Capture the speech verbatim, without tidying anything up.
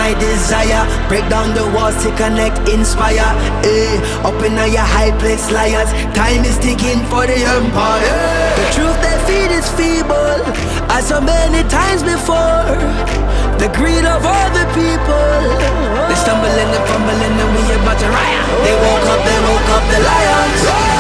my desire. Break down the walls to connect, inspire. Eh, up in your high place, liars. Time is ticking for the empire. The truth they feed is feeble, as so many times before. The greed of all the people. They stumble and they fumble and then we about to riot. They woke up, they woke up the lions.